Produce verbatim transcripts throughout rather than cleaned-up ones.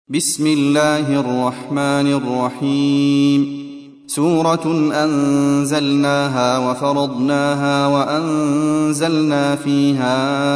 بسم الله الرحمن الرحيم. سورة أنزلناها وفرضناها وأنزلنا فيها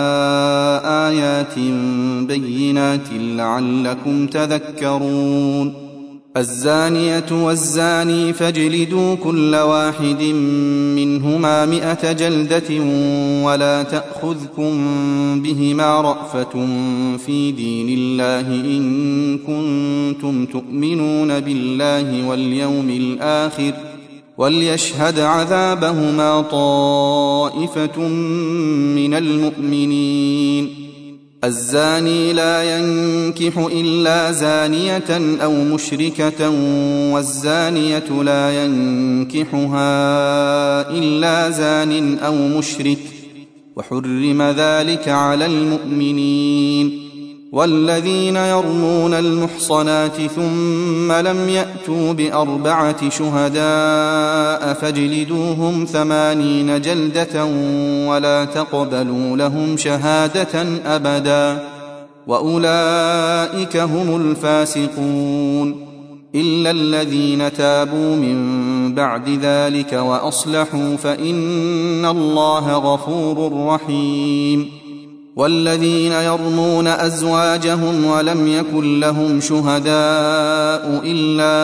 آيات بينات لعلكم تذكرون. الزانية والزاني فاجلدوا كل واحد منهما مئة جلدة ولا تأخذكم بهما رأفة في دين الله إن كنتم تؤمنون بالله واليوم الآخر وليشهد عذابهما طائفة من المؤمنين. الزاني لا ينكح إلا زانية أو مشركة والزانية لا ينكحها إلا زان أو مشرك وحرم ذلك على المؤمنين. والذين يرمون المحصنات ثم لم يأتوا بأربعة شهداء فاجلدوهم ثمانين جلدة ولا تقبلوا لهم شهادة أبدا وأولئك هم الفاسقون. إلا الذين تابوا من بعد ذلك وأصلحوا فإن الله غفور رحيم. والذين يرمون أزواجهم ولم يكن لهم شهداء إلا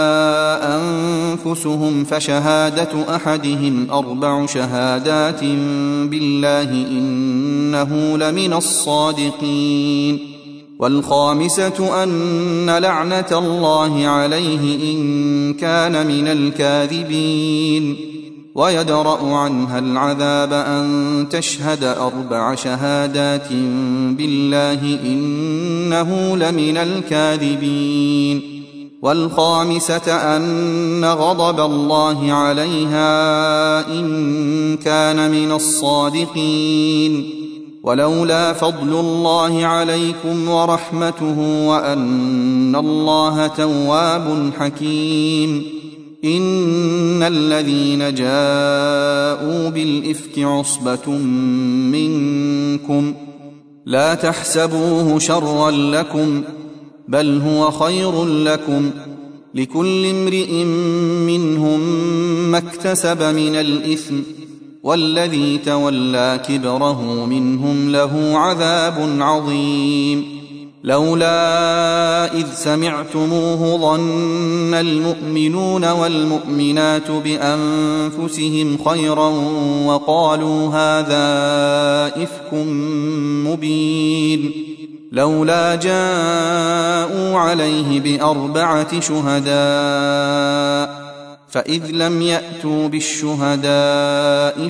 أنفسهم فشهادة أحدهم أربع شهادات بالله إنه لمن الصادقين. والخامسة أن لعنة الله عليه إن كان من الكاذبين. ويدرأ عنها العذاب أن تشهد أربع شهادات بالله إنه لمن الكاذبين. والخامسة أن غضب الله عليها إن كان من الصادقين. ولولا فضل الله عليكم ورحمته وأن الله تواب حكيم. إن الذين جاءوا بالإفك عصبة منكم لا تحسبوه شرا لكم بل هو خير لكم لكل امرئ منهم ما اكتسب من الإثم والذي تولى كبره منهم له عذاب عظيم. لولا إذ سمعتموه ظن المؤمنون والمؤمنات بأنفسهم خيرا وقالوا هذا إفك مبين. لولا جاءوا عليه بأربعة شهداء فإذ لم يأتوا بالشهداء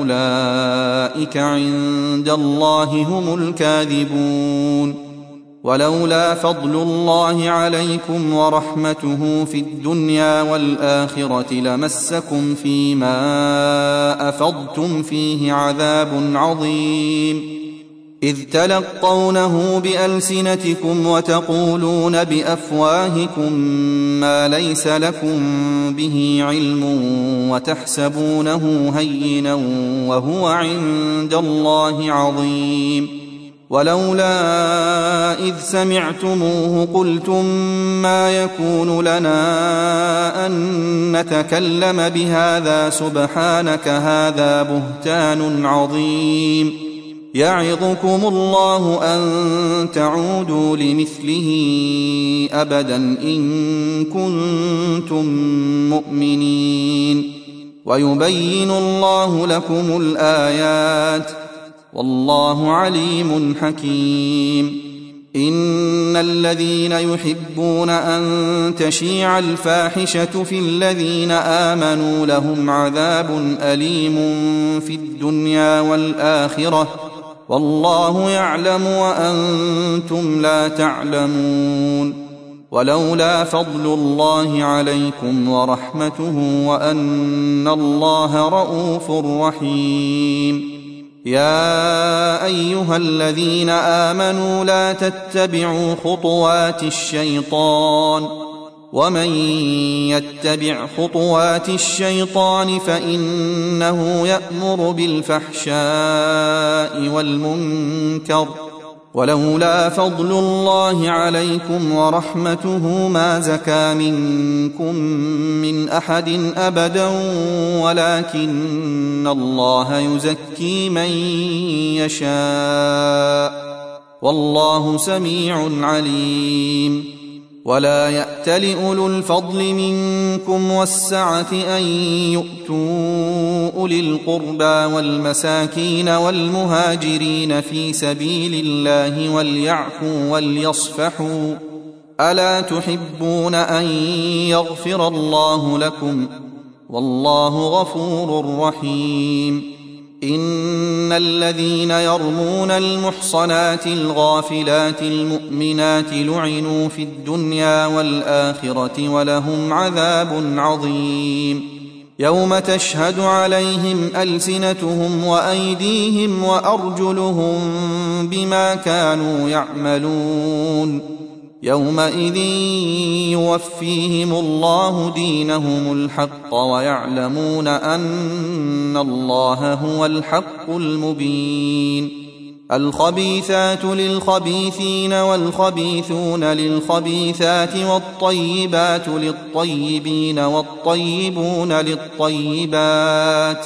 فأولئك عند الله هم الكاذبون. ولولا فضل الله عليكم ورحمته في الدنيا والآخرة لمسكم فيما أفضتم فيه عذاب عظيم. إذ تلقونه بألسنتكم وتقولون بأفواهكم ما ليس لكم به علم وتحسبونه هينا وهو عند الله عظيم. ولولا إذ سمعتموه قلتم ما يكون لنا أن نتكلم بهذا سبحانك هذا بهتان عظيم. يعظكم الله أن تعودوا لمثله أبدا إن كنتم مؤمنين. ويبين الله لكم الآيات والله عليم حكيم. إن الذين يحبون أن تشيع الفاحشة في الذين آمنوا لهم عذاب أليم في الدنيا والآخرة والله يعلم وأنتم لا تعلمون. ولولا فضل الله عليكم ورحمته وأن الله رءوف رحيم. يا أيها الذين آمنوا لا تتبعوا خطوات الشيطان ومن يتبع خطوات الشيطان فإنه يأمر بالفحشاء والمنكر ولولا فضل الله عليكم ورحمته ما زكى منكم من أحد أبدا ولكن الله يزكي من يشاء والله سميع عليم. ولا يأتل أولو الفضل منكم والسعة أن يؤتوا أولي القربى والمساكين والمهاجرين في سبيل الله وليعفوا وليصفحوا ألا تحبون أن يغفر الله لكم والله غفور رحيم. إن الذين يرمون المحصنات الغافلات المؤمنات لعنوا في الدنيا والآخرة ولهم عذاب عظيم. يوم تشهد عليهم ألسنتهم وأيديهم وأرجلهم بما كانوا يعملون يومئذ يوفيهم الله دينهم الحق ويعلمون أن الله هو الحق المبين. الخبيثات للخبيثين والخبيثون للخبيثات والطيبات للطيبين والطيبون للطيبات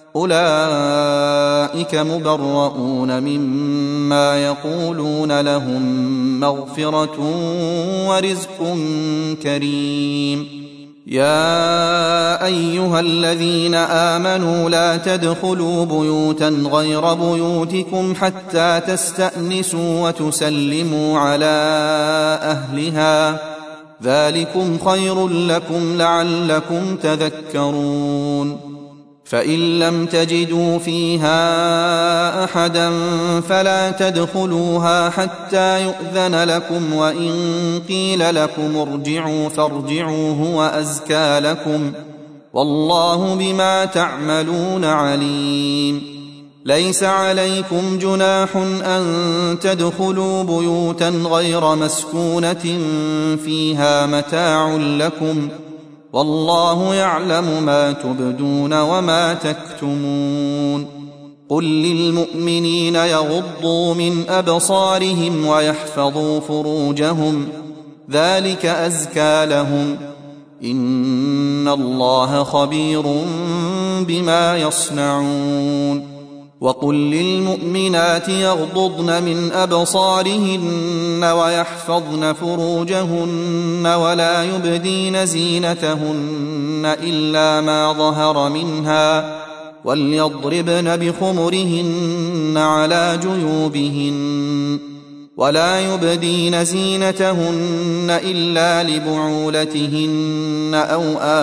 أولئك مبرؤون مما يقولون لهم مغفرة ورزق كريم. يا أيها الذين آمنوا لا تدخلوا بيوتا غير بيوتكم حتى تستأنسوا وتسلموا على أهلها ذلكم خير لكم لعلكم تذكرون. فإن لم تجدوا فيها أحدا فلا تدخلوها حتى يؤذن لكم وإن قيل لكم ارجعوا فارجعوا هو أزكى لكم والله بما تعملون عليم. ليس عليكم جناح أن تدخلوا بيوتا غير مسكونة فيها متاع لكم والله يعلم ما تبدون وما تكتمون. قل للمؤمنين يغضوا من أبصارهم ويحفظوا فروجهم ذلك أزكى لهم إن الله خبير بما يصنعون. وقل للمؤمنات يغضضن من أبصارهن ويحفظن فروجهن ولا يبدين زينتهن إلا ما ظهر منها وليضربن بخمرهن على جيوبهن ولا يبدين زينتهن إلا لبعولتهن أو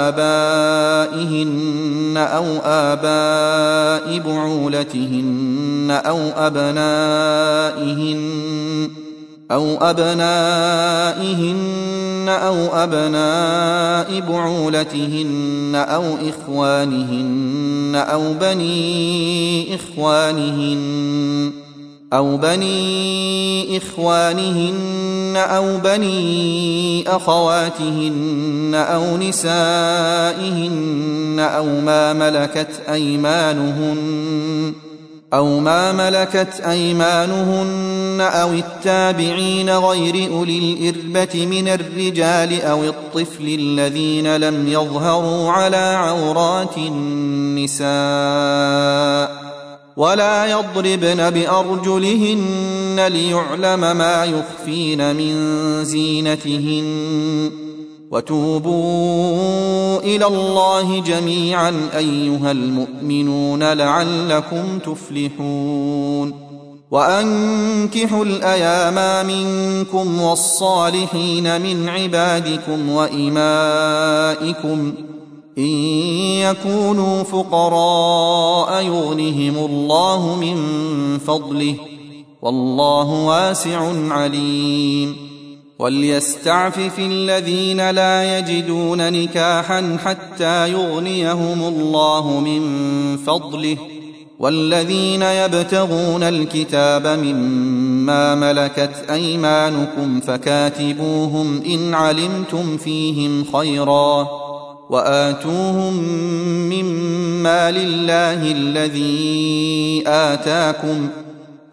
آبائهن أو آباء بعولتهن أو أبنائهن أو أبنائهن أو أبناء بعولتهن أو إخوانهن أو بني إخوانهن أو بني إخوانهن أو بني أخواتهن أو نسائهن أو ما ملكت أيمانهن أو ما ملكت أيمانهن أو التابعين غير أولي الإربة من الرجال أو الطفل الذين لم يظهروا على عورات النساء ولا يضربن بأرجلهن ليعلم ما يخفين من زينتهن وتوبوا إلى الله جميعا أيها المؤمنون لعلكم تفلحون. وأنكحوا الأيام منكم والصالحين من عبادكم وإمائكم إن يكونوا فقراء يغنهم الله من فضله والله واسع عليم. وليستعفف الذين لا يجدون نكاحا حتى يغنيهم الله من فضله والذين يبتغون الكتاب مما ملكت أيمانكم فكاتبوهم إن علمتم فيهم خيرا وآتوهم مما لله الذي آتاكم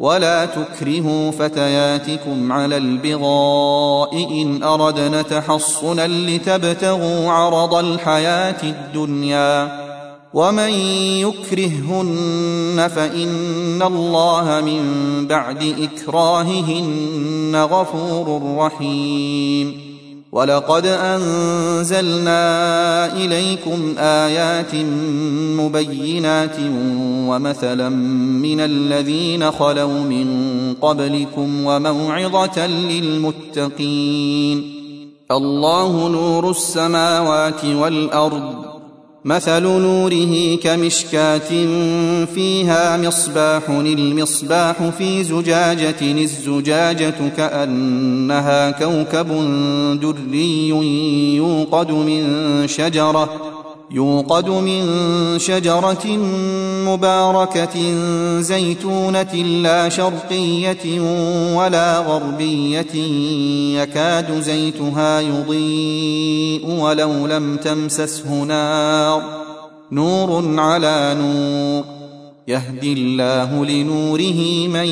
ولا تكرهوا فتياتكم على البغاء إن أردنا تحصنا لتبتغوا عرض الحياة الدنيا ومن يكرههن فإن الله من بعد إكراههن غفور رحيم ولقد أنزلنا إليكم آيات مبينات ومثلا من الذين خلوا من قبلكم وموعظة للمتقين الله نور السماوات والأرض مثل نوره كمشكاة فيها مصباح المصباح في زجاجة الزجاجة كأنها كوكب دري يوقد من شجرة يوقد من شجرة مباركة زيتونة لا شرقية ولا غربية يكاد زيتها يضيء ولو لم تمسسه نار نور على نور يهدي الله لنوره من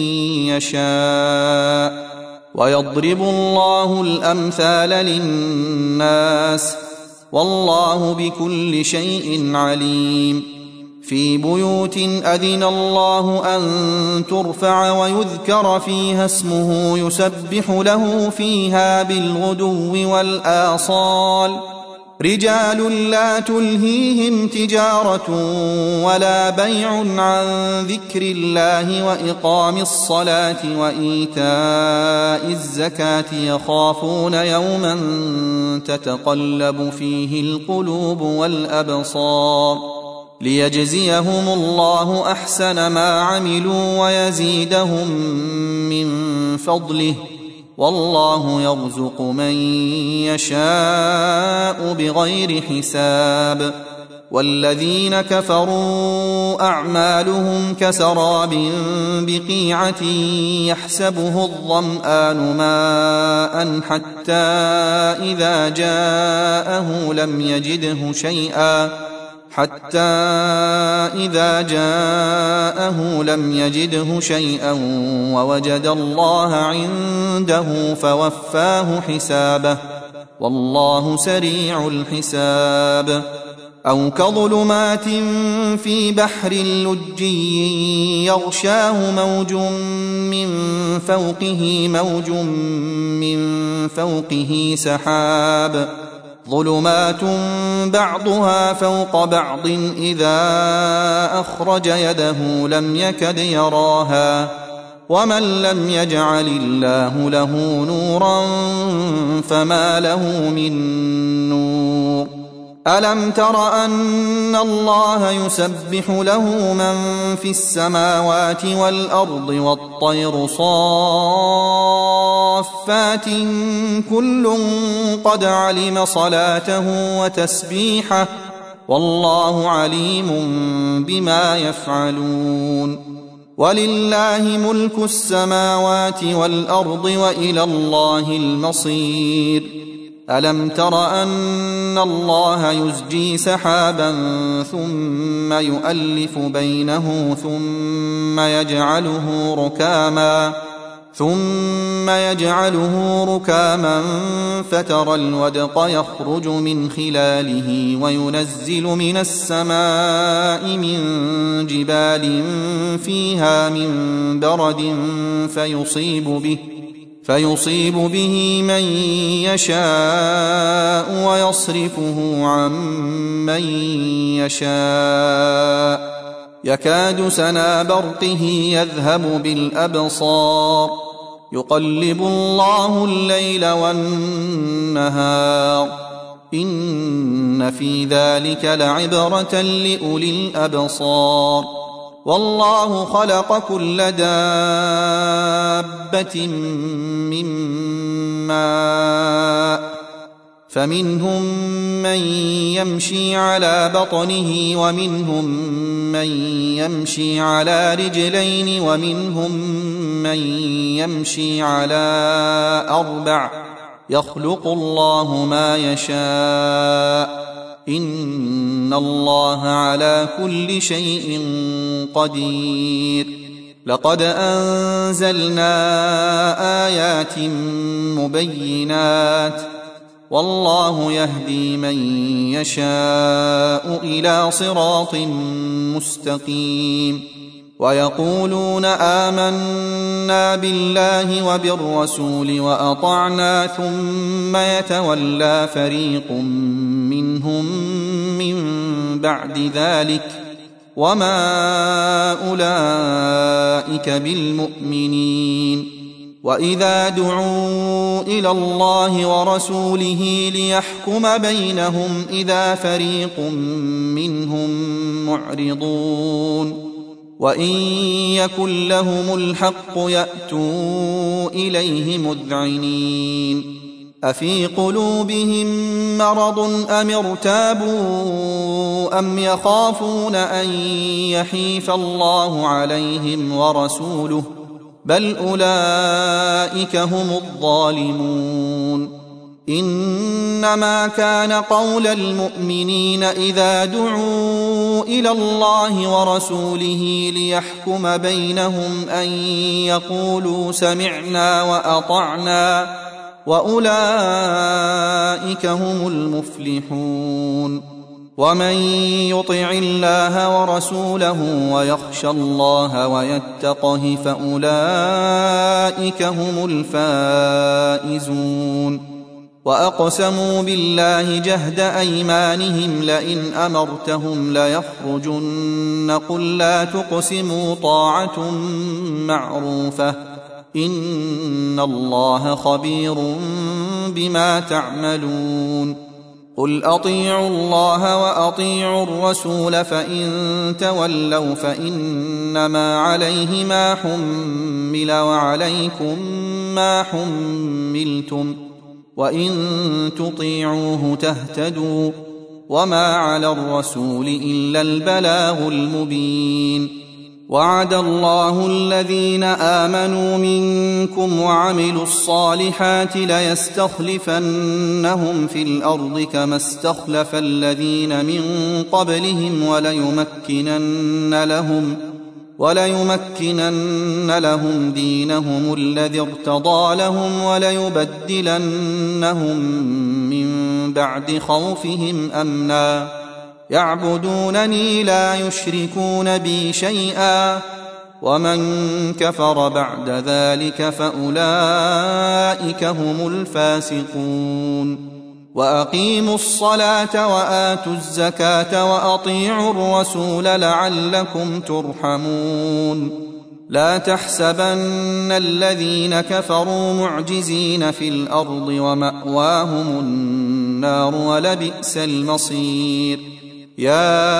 يشاء ويضرب الله الأمثال للناس والله بكل شيء عليم في بيوت أذن الله أن ترفع ويذكر فيها اسمه يسبح له فيها بالغدو والآصال رجال لا تلهيهم تجارة ولا بيع عن ذكر الله وإقام الصلاة وإيتاء الزكاة يخافون يوما تتقلب فيه القلوب والأبصار ليجزيهم الله أحسن ما عملوا ويزيدهم من فضله والله يرزق من يشاء بغير حساب والذين كفروا أعمالهم كسراب بقيعة يحسبه الظمآن ماء حتى إذا جاءه لم يجده شيئا حتى إذا جاءه لم يجده شيئا ووجد الله عنده فوفاه حسابه والله سريع الحساب أو كظلمات في بحر لجي يغشاه موج من فوقه موج من فوقه سحاب ظلمات بعضها فوق بعض إذا أخرج يده لم يكد يراها ومن لم يجعل الله له نورا فما له من نور ألم تر أن الله يسبح له من في السماوات والأرض والطير صافات كل قد علم صلاته وتسبيحه والله عليم بما يفعلون ولله ملك السماوات والأرض وإلى الله المصير ألم تر أن الله يزجي سحابا ثم يؤلف بينه ثم يجعله ركاما ثم يجعله ركاما فترى الودق يخرج من خلاله وينزل من السماء من جبال فيها من برد فيصيب به فيصيب به من يشاء ويصرفه عن من يشاء يكاد سنا برقه يذهب بالأبصار يقلب الله الليل والنهار إن في ذلك لعبرة لأولي الأبصار والله خلق كل دابة من ماء فمنهم من يمشي على بطنه ومنهم من يمشي على رجلين ومنهم من يمشي على أربع يخلق الله ما يشاء إن الله على كل شيء قدير لقد أنزلنا آيات مبينات والله يهدي من يشاء إلى صراط مستقيم ويقولون آمنا بالله وبالرسول وأطعنا ثم يتولى فريق منهم من بعد ذلك وما أولئك بالمؤمنين وإذا دعوا إلى الله ورسوله ليحكم بينهم إذا فريق منهم معرضون وإن يكن لهم الحق يأتوا إليه مذعنين أفي قلوبهم مرض أم ارتابوا أم يخافون أن يحيف الله عليهم ورسوله بل أولئك هم الظالمون إنما كان قول المؤمنين إذا دعوا إلى الله ورسوله ليحكم بينهم أن يقولوا سمعنا وأطعنا وأولئك هم المفلحون ومن يطع الله ورسوله ويخشى الله ويتقه فأولئك هم الفائزون وأقسموا بالله جهد أيمانهم لئن أمرتهم ليخرجن قل لا تقسموا طاعة معروفة إن الله خبير بما تعملون قل أطيعوا الله وأطيعوا الرسول فإن تولوا فإنما عليه ما حمل وعليكم ما حملتم وإن تطيعوه تهتدوا وما على الرسول إلا البلاغ المبين وعد الله الذين آمنوا منكم وعملوا الصالحات ليستخلفنهم في الأرض كما استخلف الذين من قبلهم وليمكنن لهم وليمكنن لهم دينهم الذي ارتضى لهم وليبدلنهم من بعد خوفهم أمنا يعبدونني لا يشركون بي شيئا ومن كفر بعد ذلك فأولئك هم الفاسقون وأقيموا الصلاة وآتوا الزكاة وأطيعوا الرسول لعلكم ترحمون لا تحسبن الذين كفروا معجزين في الأرض ومأواهم النار ولبئس المصير يا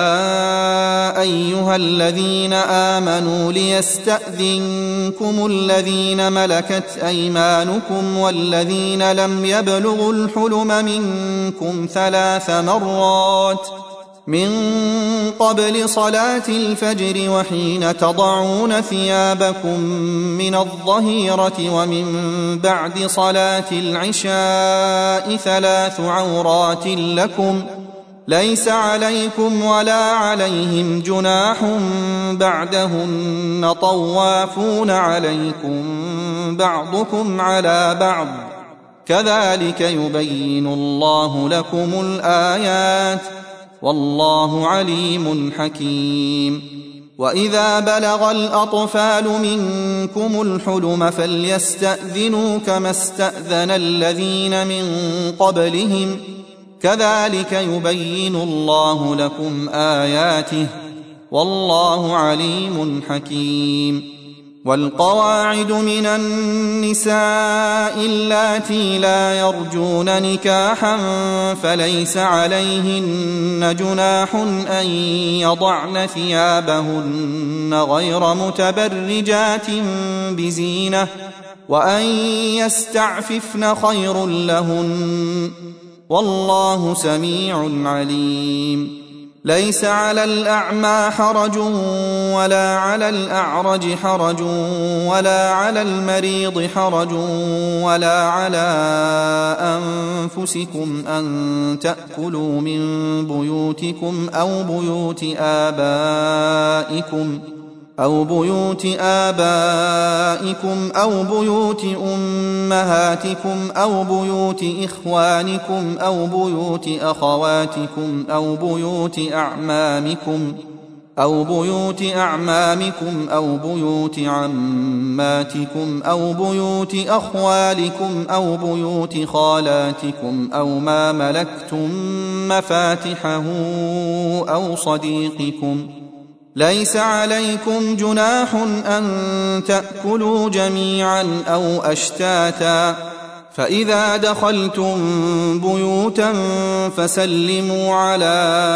أيها الذين آمنوا ليستأذنكم الذين ملكت أيمانكم والذين لم يبلغوا الحلم منكم ثلاث مرات من قبل صلاة الفجر وحين تضعون ثيابكم من الظهيرة ومن بعد صلاة العشاء ثلاث عورات لكم ليس عليكم ولا عليهم جناح بعدهن طوافون عليكم بعضكم على بعض كذلك يبين الله لكم الآيات والله عليم حكيم وإذا بلغ الأطفال منكم الحلم فليستأذنوا كما استأذن الذين من قبلهم كذلك يبين الله لكم آياته والله عليم حكيم والقواعد من النساء اللاتي لا يرجون نكاحا فليس عليهن جناح أن يضعن ثيابهن غير متبرجات بزينة وأن يستعففن خير لهن والله سميع عليم ليس على الأعمى حرج ولا على الأعرج حرج ولا على المريض حرج ولا على أنفسكم أن تأكلوا من بيوتكم أو بيوت آبائكم أو بيوت آبائكم أو بيوت أمهاتكم أو بيوت إخوانكم أو بيوت أخواتكم أو بيوت أعمامكم أو بيوت أعمامكم أو بيوت عماتكم أو بيوت أخوالكم أو بيوت خالاتكم أو ما ملكتم مفاتحه أو صديقكم. ليس عليكم جناح أن تأكلوا جميعا أو أشتاتا، فإذا دخلتم بيوتا فسلموا على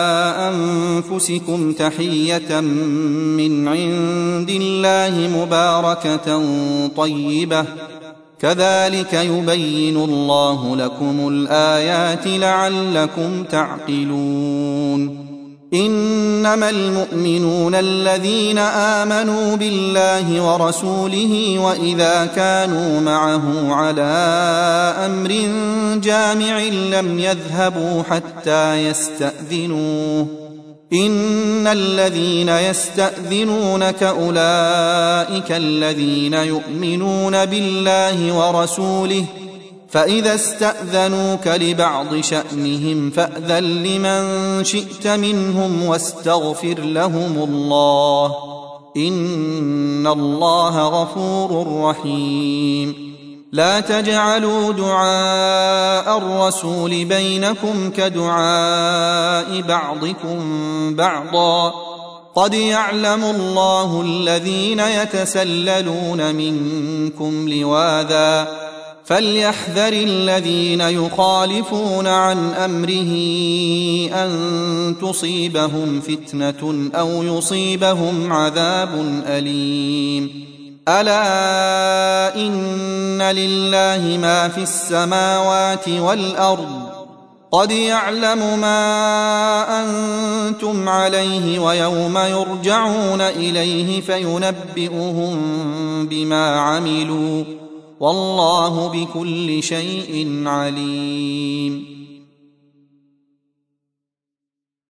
أنفسكم تحية من عند الله مباركة طيبة، كذلك يبين الله لكم الآيات لعلكم تعقلون. إنما المؤمنون الذين آمنوا بالله ورسوله وإذا كانوا معه على أمر جامع لم يذهبوا حتى يستأذنوه. إن الذين يستأذنونك أولئك الذين يؤمنون بالله ورسوله، فإذا استأذنوك لبعض شأنهم فأذن لمن شئت منهم واستغفر لهم الله، إن الله غفور رحيم. لا تجعلوا دعاء الرسول بينكم كدعاء بعضكم بعضا، قد يعلم الله الذين يتسللون منكم لواذا، فليحذر الذين يخالفون عن أمره أن تصيبهم فتنة أو يصيبهم عذاب أليم. ألا إن لله ما في السماوات والأرض، قد يعلم ما أنتم عليه ويوم يرجعون إليه فينبئهم بما عملوا، والله بكل شيء عليم.